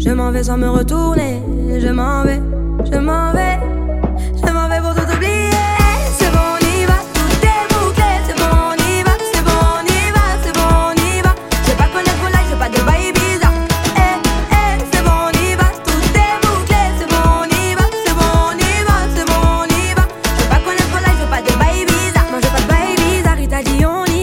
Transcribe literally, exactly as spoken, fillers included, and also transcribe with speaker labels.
Speaker 1: Je m'en vais sans me retourner. Je m'en vais, je m'en vais.